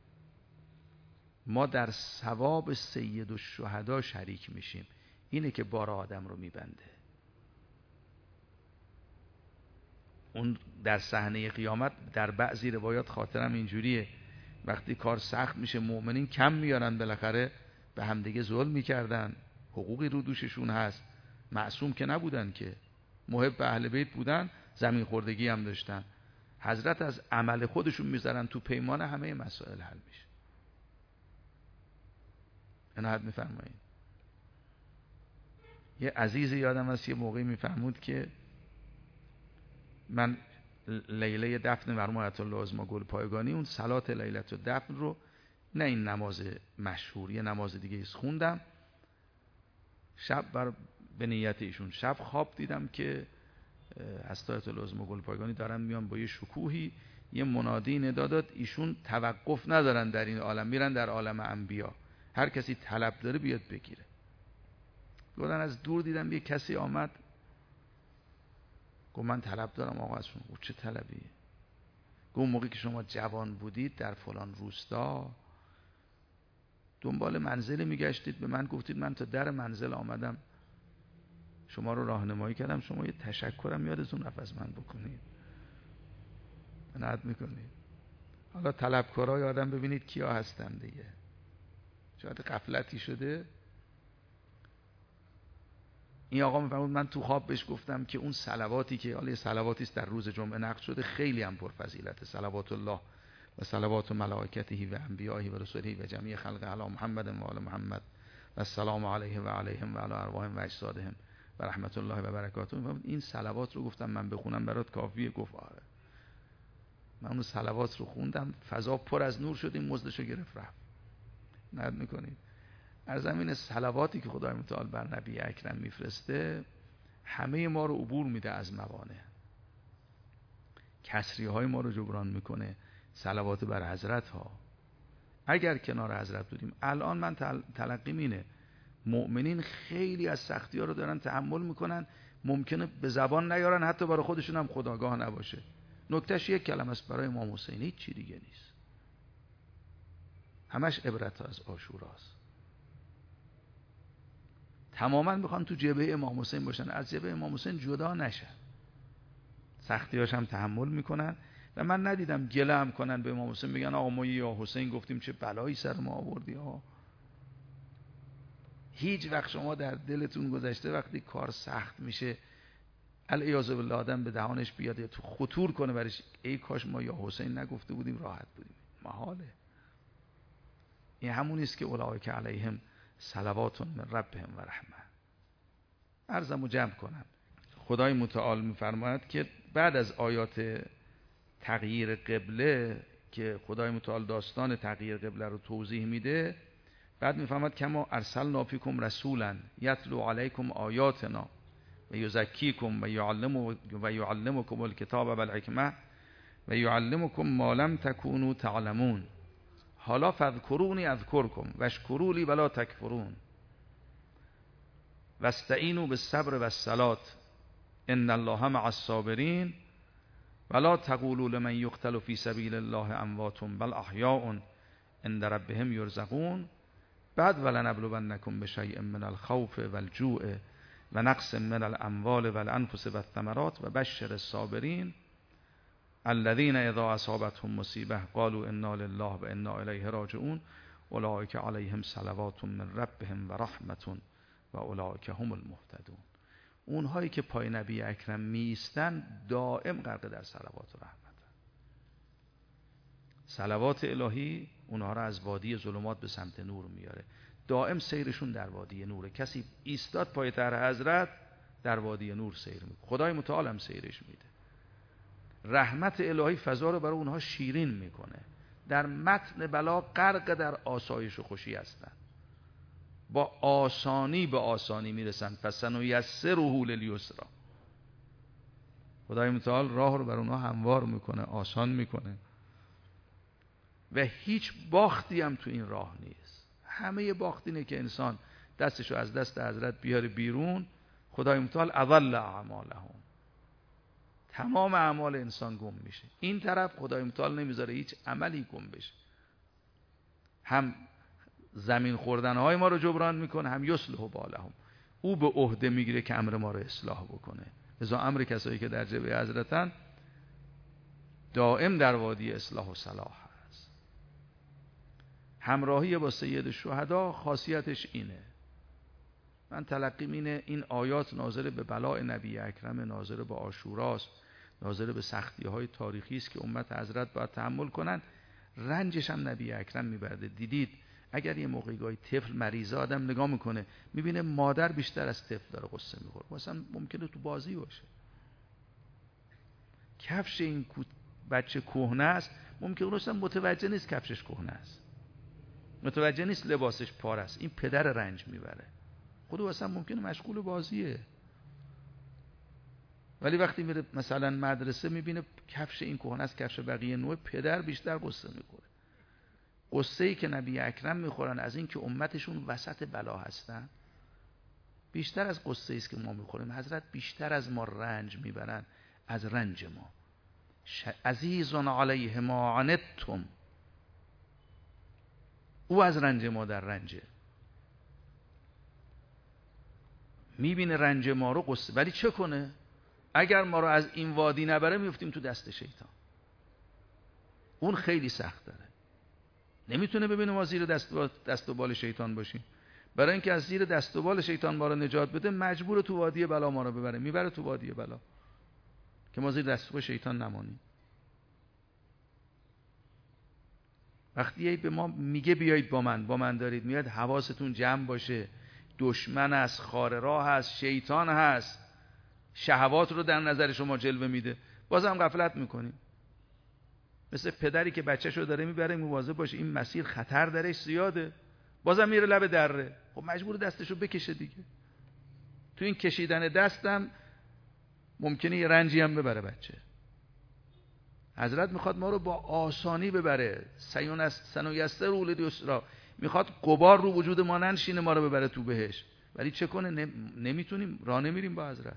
ما در ثواب سید الشهدا شریک میشیم. اینه که بار آدم رو میبنده. اون در صحنه قیامت در بعضی روایات خاطرم اینجوریه، وقتی کار سخت میشه مؤمنین کم میارن، بالاخره به همدیگه ظلم میکردن، حقوقی رو دوششون هست، معصوم که نبودن که، محب اهل بیت بودن، زمین خوردگی هم داشتن. حضرت از عمل خودشون میذارن تو پیمان، همه مسائل حل میشه. عنایت میفرمایید. یه عزیزی یادم هست یه موقعی میفرمود که من لیله دفن مرحوم آیت الله عظما گلپایگانی، اون صلات لیلت دفن رو، نه این نماز مشهور، یه نماز دیگه ایست خوندم شب بر به نیت ایشون. شب خواب دیدم که از آیت الله عظما گلپایگانی دارن میان با یه شکوهی، یه منادی ندا داد ایشون توقف ندارن در این عالم، میرن در عالم انبیا، هر کسی طلب داره بیاد بگیره. گفتن از دور دیدم یه کسی آمد گفت من طلب دارم آقا از شما. چه طلبی؟ گفت موقعی که شما جوان بودید در فلان روستا دنبال منزل میگشتید، به من گفتید من تا در منزل آمدم شما رو راهنمایی کردم، شما یه تشکرم یادتون رفت از من بکنید. عنایت میکنید. حالا طلبکارای آدم ببینید کیا هستن دیگه. شاید غفلتی شده. این آقا میفرمود من تو خواب بهش گفتم که اون صلواتی که حالا صلواتی است در روز جمعه نقش شده خیلی هم پرفضیلته، صلوات الله و صلوات ملائکته و انبیائه و رسله و جمیع خلق علی محمد و آل محمد و السلام علیه و علیهم و علی ارواحهم و اجسادهم و رحمت الله و برکاته. این صلوات رو گفتم من بخونم برات کافیه؟ گفت آره. من اون صلوات رو خوندم، فضا پر از نور شد، این مزدشو گرفت رفت. نهاد میکنید از زمین صلواتی که خدای متعال بر نبی اکرم میفرسته همه ما رو عبور میده از موانع، کسری های ما رو جبران میکنه. صلوات بر حضرت ها، اگر کنار حضرت بودیم الان من تلقیم اینه مؤمنین خیلی از سختی ها رو دارن تحمل میکنن، ممکنه به زبان نیارن، حتی برای خودشون هم خودآگاه نباشه. نکتهش یک کلمه است برای امام حسین، هیچ چی دیگه نیست، همش عبرت از عاشوراست. تماما میخوان تو جبهه امام حسین باشن، از جبهه امام حسین جدا نشن، سختیاش هم تحمل میکنن. و من ندیدم گله هم کنن به امام حسین بگن آقا ما یا حسین گفتیم چه بلایی سر ما آوردی ها. هیچ وقت شما در دلتون گذشته وقتی کار سخت میشه العیاذ بالله آدم به دهانش بیاد تو خطور کنه برش ای کاش ما یا حسین نگفته بودیم راحت بودیم؟ محاله. این همون است که اولئک علیهم صلوات من ربهم و رحمه. عرضمو جمع کنم. خدای متعال میفرماید که بعد از آیات تغییر قبله که خدای متعال داستان تغییر قبله رو توضیح میده، بعد میفرماید کما ارسلنا فیکم رسولا یتلو علیکم آیاتنا و یزکیکم و یعلم و یعلمکم الکتاب و الحکمه و یعلمکم ما لم تکونوا تعلمون. حالا فذکرونی اذکرکم واشکروا لی ولا تکفرون واستعینوا بالصبر والصلاة ان الله مع الصابرین ولا تقولوا لمن یقتل فی سبیل الله اموات بل احیاء عند ربهم یرزقون. بعد ولنبلونکم بشیء من الخوف والجوع و نقص من الاموال والانفس والثمرات و بشر الصابرین الذين اذا اصابتهم مصیبه قالوا انا لله و انا الیه راجعون اولئک علیهم صلوات من ربهم و رحمت و اولئک هم المهتدون. اونهایی که پای نبی اکرم می ایستن دائم غرق در صلوات و رحمت. صلوات الهی اونها را از وادی ظلمات به سمت نور میاره، دائم سیرشون در وادی نوره. کسی ایستاد پای طرح حضرت در وادی نور سیر میکنه، خدای متعال هم سیرش میده. رحمت الهی فضا رو برای اونها شیرین میکنه، در متن بلا غرق در آسایش و خوشی هستن، با آسانی به آسانی میرسن. فسنیسره للیسری. خدای متعال راه رو برای اونها هموار میکنه، آسان میکنه و هیچ باختی هم تو این راه نیست. همه باخت اینه که انسان دستشو از دست حضرت بیاره بیرون. خدای متعال اضل اعمالهم، تمام اعمال انسان گم میشه. این طرف خدای متعال نمیذاره هیچ عملی گم بشه، هم زمین خوردنهای ما رو جبران میکنه، هم یصلح بالهم، او به عهده میگیره که امر ما رو اصلاح بکنه. لذا امر کسایی که در جبهه حضرتن دائم در وادی اصلاح و صلاح هست. همراهی با سید الشهدا خاصیتش اینه. من تلقیم اینه این آیات ناظر به بلاء نبی اکرم، ناظر به عاشوراست، ناظر به سختی های تاریخی است که امت حضرت باید تحمل کنن. رنجش هم نبی اکرم میبرده. دیدید اگر یه موقعی گاهی طفل مریضه آدم نگاه میکنه میبینه مادر بیشتر از طفل داره قصه میخوره، مثلا ممکنه تو بازی باشه. کفش این بچه کهنه است، ممکنه اون اصلا متوجه نیست کفشش کهنه است، متوجه نیست لباسش پاره است، این پدر رنج میبره. خود اصلا ممکنه مشغول بازیه، ولی وقتی میره مثلا مدرسه میبینه کفش این کهنه است، کفش بقیه نوع، پدر بیشتر قصه میخوره. قصه ای که نبی اکرم میخورن از این که امتشون وسط بلا هستن بیشتر از قصه ای است که ما میخوریم. حضرت بیشتر از ما رنج میبرن از رنج ما. عزیز علیه ما عنتم، او از رنج ما در رنجه، میبینه رنج ما رو قصه، ولی چه کنه؟ اگر ما رو از این وادی نبره میفتیم تو دست شیطان. اون خیلی سخت داره. نمیتونه ببینه ما زیر دست و, دست و بال شیطان باشیم. برای اینکه از زیر دست و بال شیطان ما رو نجات بده مجبور تو وادی بلا ما رو ببره، میبره تو وادی بلا که ما زیر دست و بال شیطان نمانیم. وقتی به ما میگه بیایید با من، با من دارید میاد، حواستون جمع باشه، دشمن هست، خار راه هست، شیطان هست، شهوات رو در نظر شما جلوه میده، بازم غفلت میکنیم. مثل پدری که بچه‌شو داره میبره، مواظب باشه این مسیر خطر درش زیاده، بازم میره لب دره، خب مجبور دستشو بکشه دیگه. تو این کشیدن دستم ممکنه یه رنجی هم ببره بچه. حضرت میخواد ما رو با آسانی ببره، سیون است سنویسته رول دیوسرا، میخواد غبار رو وجود ما ننشینه، ما رو ببره تو بهش. ولی چه کنه؟ نمیتونیم، راه نمیریم با حضرت.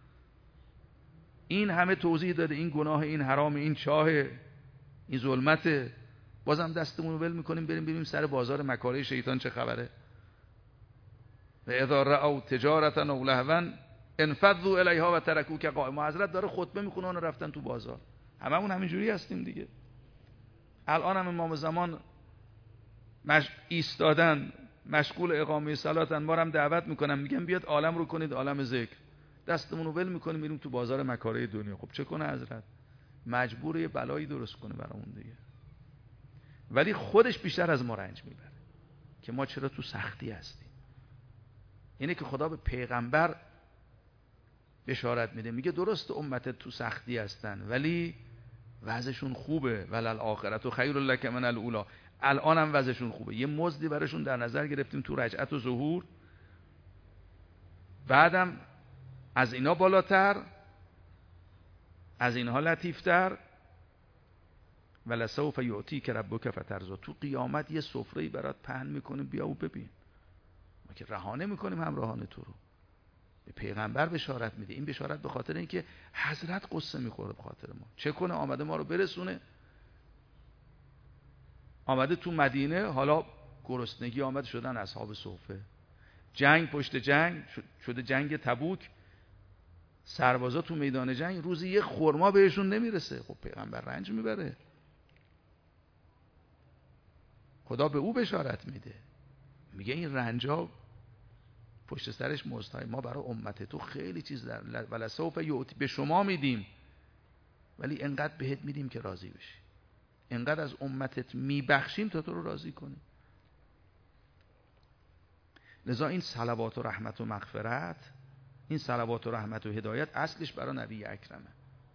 این همه توضیح داده، این گناه، این حرام، این چاه، این ظلمت، بازم دستمون رو ول میکنیم بریم ببینیم سر بازار مکاره شیطان چه خبره. و اذا رأوا تجارتا او لهوا انفضوا الیها و ترکوک قائما. حضرت داره خطبه میکنه، اون رفتن تو بازار. هممون همینجوری هستیم دیگه. الان هم امام زمان مش... ایستادن مشغول اقامه صلاتن، ما رو هم دعوت میکنن، میگن بیاد عالم رو کنید عالم ذکر. دستمون رو ول میکنیم میریم تو بازار مکاره دنیا. خب چه کنه حضرت؟ مجبوره یه بلایی درست کنه برامون دیگه. ولی خودش بیشتر از ما رنج میبره که ما چرا تو سختی هستیم. اینه که خدا به پیغمبر بشارت میده، میگه درست امتت تو سختی هستن ولی وضعشون خوبه، ولل آخرت و خیر لک من الاولی. الان هم وضعشون خوبه. یه مزدی براشون در نظر گرفتیم تو رجعت و ظهور، بعدم از اینا بالاتر، از اینها لطیفتر. ولسوف یعطیک ربک فترضی. تو قیامت یه سفره‌ای برات پهن میکنه، بیا و ببین. ما که رهانه میکنیم همراهان تو رو. به پیغمبر بشارت میده. این بشارت به خاطر اینکه حضرت قصه میخوره به خاطر ما. چه کنه؟ آمده ما رو برسونه. آمده تو مدینه، حالا گرسنگی آمد، شدن اصحاب صفه، جنگ پشت جنگ شده، جنگ تبوک، سربازا تو میدان جنگ، روزی یه خرما بهشون نمیرسه. خب پیغمبر رنج میبره. خدا به او بشارت میده، میگه این رنجا پشت سرش مزدهای ما برای امت تو خیلی چیز در ولسوف یعطی به شما میدیم، ولی انقدر بهت میدیم که راضی بشی، انقدر از امتت میبخشیم تا تو رو راضی کنیم. لذا این صلوات و رحمت و مغفرت، این صلوات و رحمت و هدایت اصلش برای نبی اکرمه.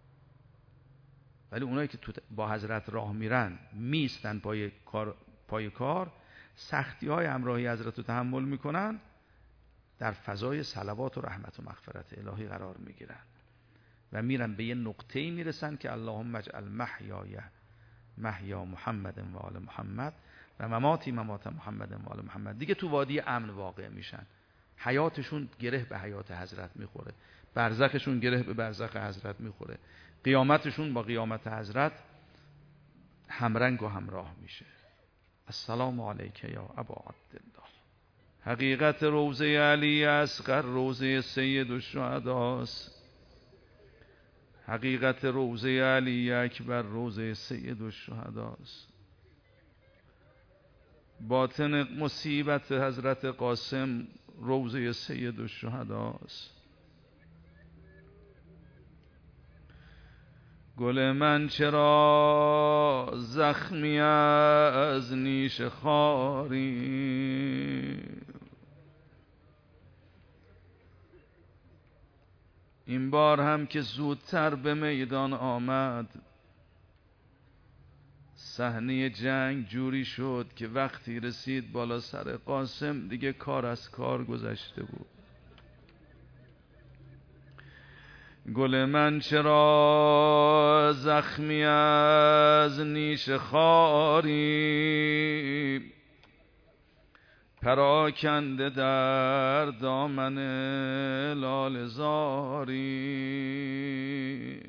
ولی اونایی که تو با حضرت راه میرن، میستن پای کار، پای کار سختی های همراهی حضرت رو تحمل میکنن، در فضای صلوات و رحمت و مغفرت الهی قرار میگیرن و میرن به یه نقطه‌ای میرسن که اللهم اجعل محیای محیا محمد و آل محمد و مماتی ممات محمد و آل محمد. دیگه تو وادی امن واقع میشن، حیاتشون گره به حیات حضرت میخوره، برزخشون گره به برزخ حضرت میخوره، قیامتشون با قیامت حضرت همرنگ و همراه میشه. السلام علیک یا ابا عبدالله. حقیقت روضه علی اصغر روضه سید الشهداست. حقیقت روضه علی اکبر روضه سید الشهداست. باطن مصیبت حضرت قاسم روضه سید الشهداست. گل من چرا زخمی از نیش خاری، این بار هم که زودتر به میدان آمد، صحنه جنگ جوری شد که وقتی رسید بالا سر قاسم دیگه کار از کار گذشته بود. گل من چرا زخمی از نیش خاری، پراکنده در دامن لاله زاری.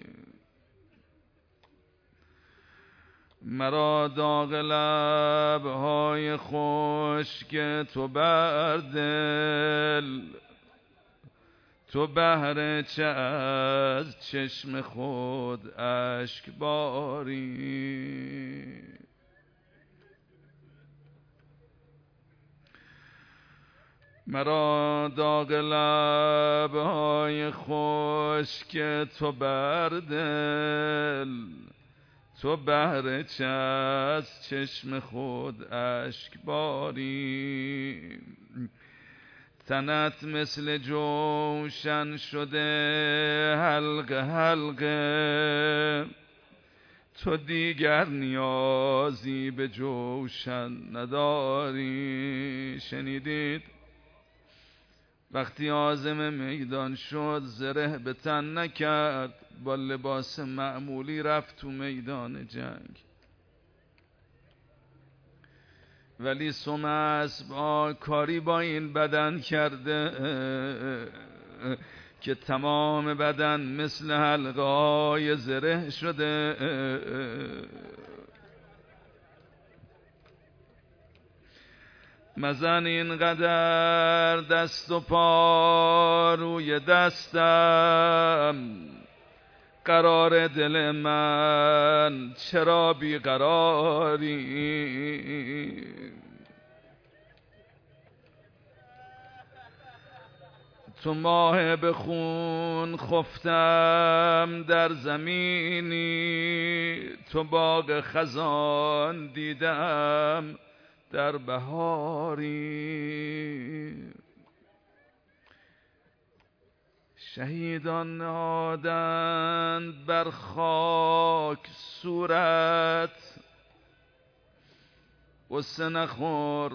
مرا داغ لبهای خشک تو بر دل، تو بهر چه از چشم خود اشک باری؟ مرا داغ لبهای خشک تو بر دل، تو بهر چه از چشم خود اشک باری؟ تنت مثل جوشن شده حلقه حلقه، تو دیگر نیازی به جوشن نداری. شنیدید وقتی عازم میدان شد زره به تن نکرد، با لباس معمولی رفت تو میدان جنگ. ولی سم اسب کاری با این بدن کرده که تمام بدن مثل حلقه‌های زره شده. مزن اینقدر دست و پا روی دستم، قرار دل من چرا بیقراری؟ تو ماه به خون خفتم در زمینی، تو باغ خزان دیدم در بهاری. شهیدان نهادند بر خاک صورت، غصه نخور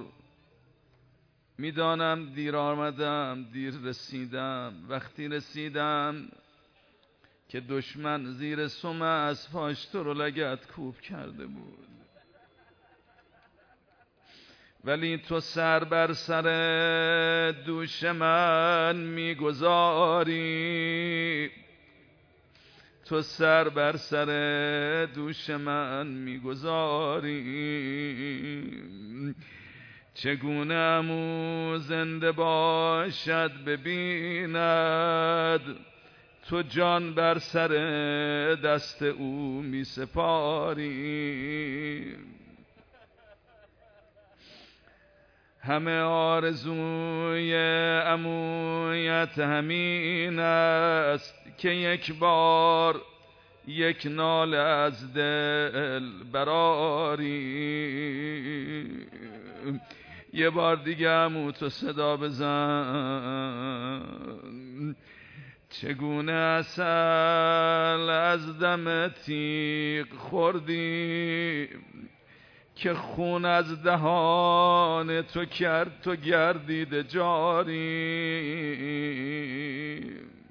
میدانم دیر آمدم دیر رسیدم. وقتی رسیدم که دشمن زیر سم اسباش تو رو لگد کوب کرده بود، ولی تو سر بر سر دوش من میگذاری. تو سر بر سر دوش من میگذاری. چگونه عمو زنده باشد ببیند، تو جان بر سر دست او می سپاری. همه آرزوی عمویت همین است که یک بار یک ناله از دل براری. یه بار دیگه عمو تو صدا بزن. چگونه عسل از دم تیغ خوردی که خون از دهان تو کرد تو گردیده جاری.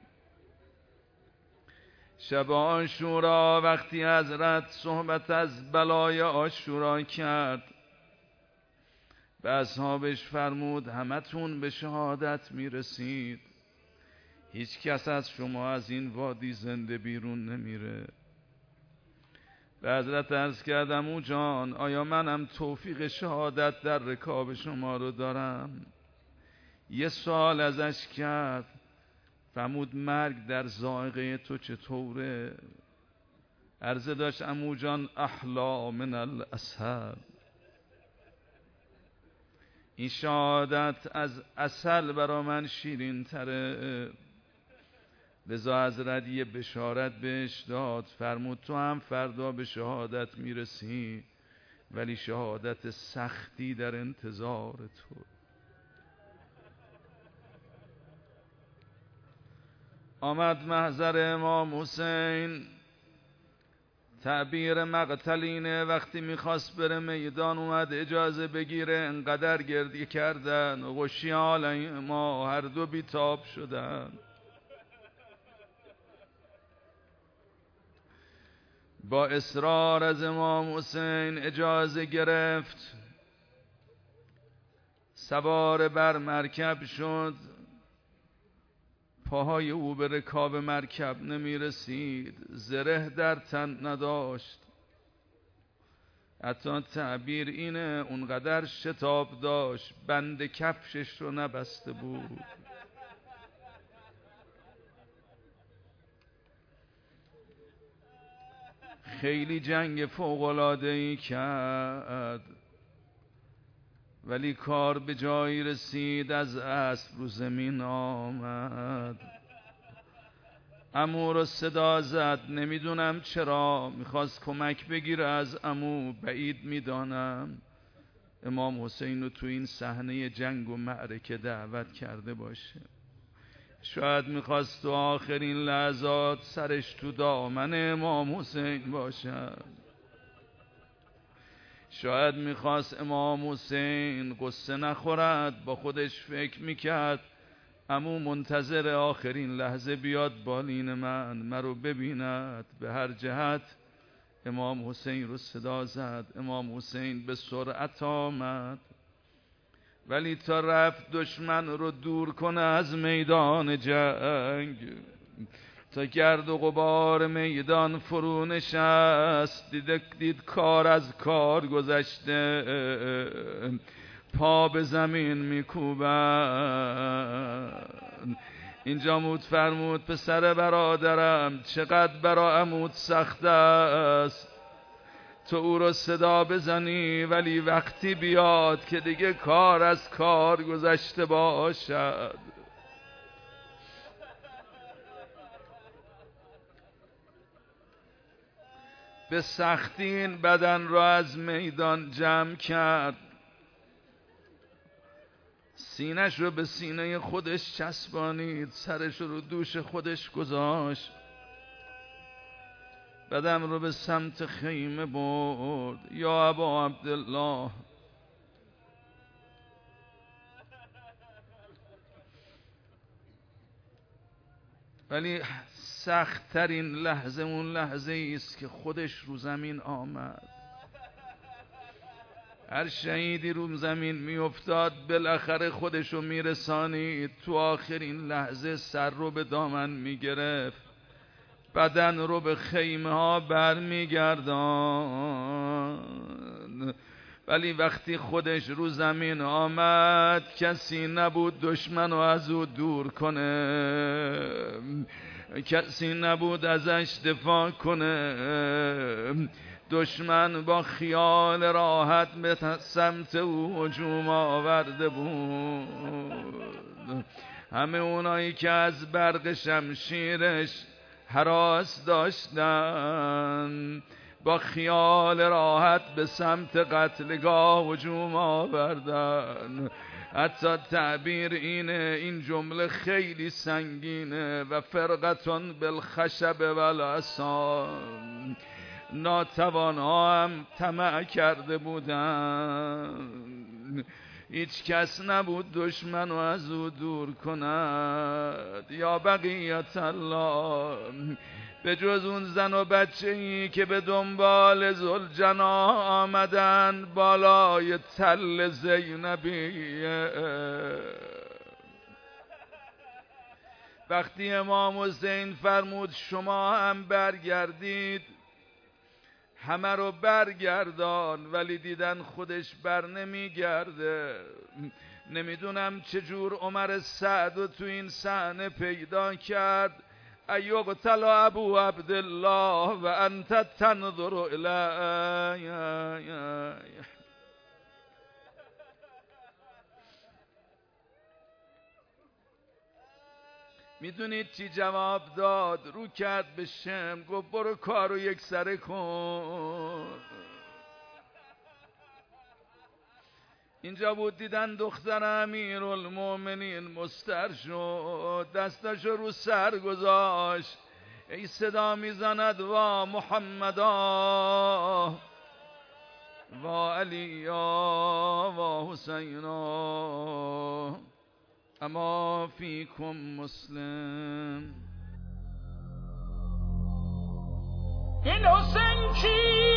شب عاشورا وقتی حضرت صحبت از بلای عاشورا کرد، به اصحابش فرمود همتون به شهادت میرسید، هیچ کس از شما از این وادی زنده بیرون نمیره. به حضرت عرض کردم او جان آیا منم توفیق شهادت در رکاب شما رو دارم؟ یه سوال ازش کرد، فرمود مرگ در ذائقه تو چطوره؟ عرضه داشت عمو جان احلا من العسل، این شهادت از عسل برا من شیرین تره. لذا حضرت یه بشارت بهش داد، فرمود تو هم فردا به شهادت میرسی، ولی شهادت سختی در انتظار تو. آمد محضر امام حسین، تعبیر مقتلینه، وقتی میخواست بره میدان اومد اجازه بگیره، انقدر گردی کردن غشیال ما هر دو بیتاب شدن. با اصرار از امام حسین اجازه گرفت، سوار بر مرکب شد. پاهای او به رکاب مرکب نمی رسید، زره در تن نداشت، حتی تعبیر اینه اونقدر شتاب داشت بند کفشش رو نبسته بود. خیلی جنگ فوق‌العاده‌ای کرد، ولی کار به جایی رسید از اسب رو زمین آمد. عمو رو صدا زد، نمیدونم چرا میخواست کمک بگیره از عمو، بعید میدانم امام حسین رو تو این صحنه جنگ و معرکه دعوت کرده باشه. شاید میخواست تو آخرین لحظات سرش تو دامن امام حسین باشد. شاید میخواست امام حسین قصه نخورد، با خودش فکر میکرد عمو منتظر آخرین لحظه بیاد بالین من مرو ببیند. به هر جهت امام حسین رو صدا زد. امام حسین به سرعت آمد، ولی تا رفت دشمن رو دور کنه از میدان جنگ، تا گرد و غبار میدان فرو نشست، دید, دید کار از کار گذشته، پا به زمین میکوبند. اینجا مود فرمود پسر برادرم چقدر برا عمود سخت است تو او رو صدا بزنی، ولی وقتی بیاد که دیگه کار از کار گذشته باشد. به سختی این بدن را از میدان جمع کرد، سینش رو به سینه خودش چسبانید، سرش رو دوش خودش گذاشت، بدن رو به سمت خیمه برد. یا ابا عبدالله، ولی سخت‌ترین لحظه اون لحظه است که خودش رو زمین آمد. هر شهیدی رو زمین می افتاد بالاخره خودش رو می رسانید. تو آخرین لحظه سر رو به دامن می گرفت، بدن رو به خیمه ها بر می گردان. ولی وقتی خودش رو زمین آمد کسی نبود دشمن رو از او دور کنه، کسی نبود ازش دفاع کنه. دشمن با خیال راحت به سمت او هجوم آورده بود. همه اونایی که از برق شمشیرش هراس داشتن با خیال راحت به سمت قتلگاه هجوم آوردن. حتی تعبیر اینه، این جمله خیلی سنگینه، و فرقتون بالخشب والعصا، ناتوانها هم طمع کرده بودن، هیچ کس نبود دشمن رو از او دور کند. یا بقیت الله، به جز اون زن و بچه‌ای که به دنبال ذوالجناح آمدن بالای تل زینبیه، وقتی امام حسین فرمود شما هم برگردید، همه رو برگردان، ولی دیدن خودش بر نمیگرده. نمیدونم چجور عمر سعد رو تو این صحنه پیدا کرد. ایقتل ابو عبدالله و انت تنظر الیه. میدونید چی جواب داد؟ رو کرد به شم، گفت برو کارو یک سره کن. اینجا بود دیدن دختر امیرالمومنین مستر شد، دستاشو رو سر گذاشت، ای صدا میزند وا محمدا وا علیا وا حسینا اما فیکم مسلم. این حسین کی